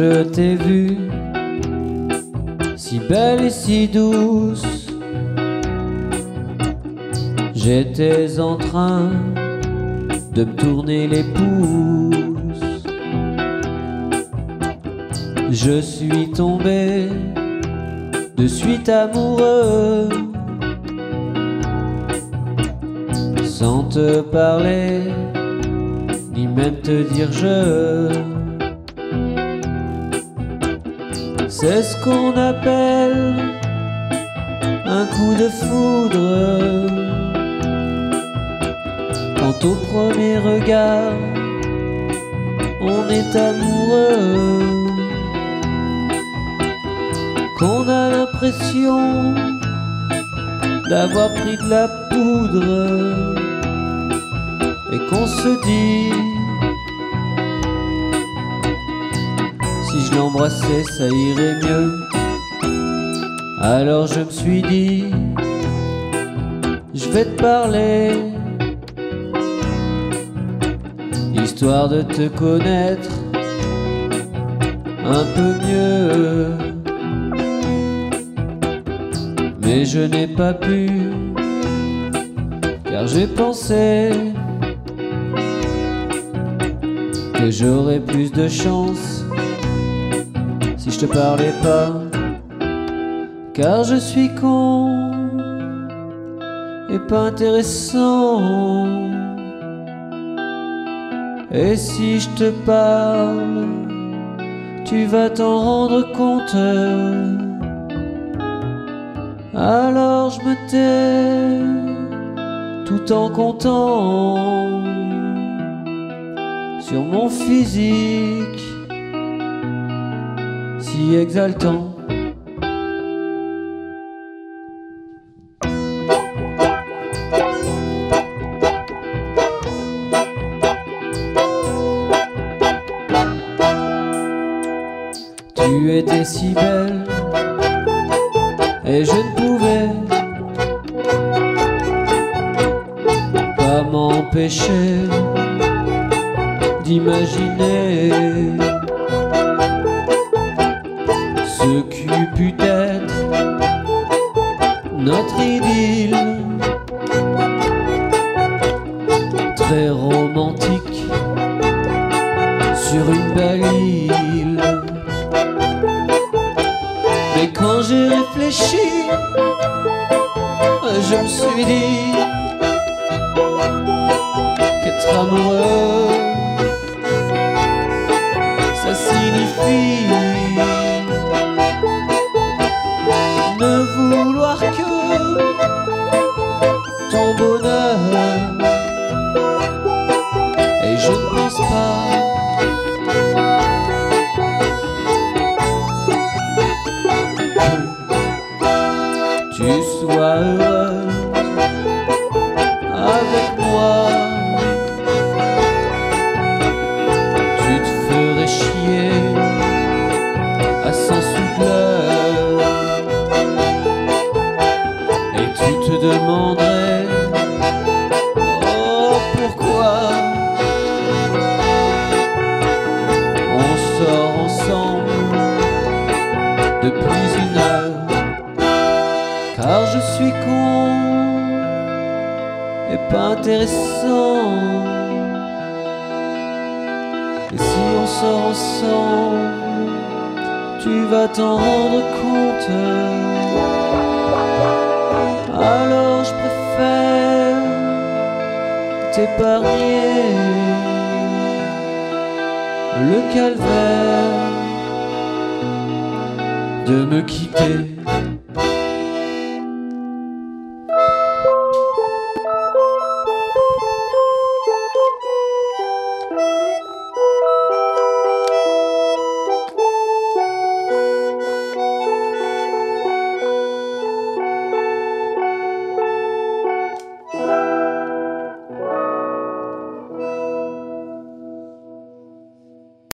je t'ai vue, si belle et si douce, j'étais en train de me tourner les pouces. Je suis tombé de suite amoureux, sans te parler, ni même te dire je. C'est ce qu'on appelle un coup de foudre, quand au premier regard on est amoureux, qu'on a l'impression d'avoir pris de la poudre et qu'on se dit, si je l'embrassais ça irait mieux. Alors je me suis dit, je vais te parler, histoire de te connaître un peu mieux. Mais je n'ai pas pu, car j'ai pensé que j'aurais plus de chance si je te parlais pas, car je suis con et pas intéressant. Et si je te parle, tu vas t'en rendre compte. Alors je me tais tout en comptant sur mon physique si exaltant. Tu étais si belle et je ne pouvais pas m'empêcher d'imaginer ce qu'eût pu être notre idylle, très romantique sur une belle île. Mais quand j'ai réfléchi, je me suis dit qu'être amoureux, ça signifie ne vouloir que ton bonheur. Et je ne pense pas tu sois heureuse avec moi. Tu te ferais chier à 100 sous de l'heure, et tu te demanderais oh pourquoi on sort ensemble depuis une heure. Car je suis con et pas intéressant. Et si on sort ensemble, tu vas t'en rendre compte. Alors je préfère t'épargner le calvaire de me quitter.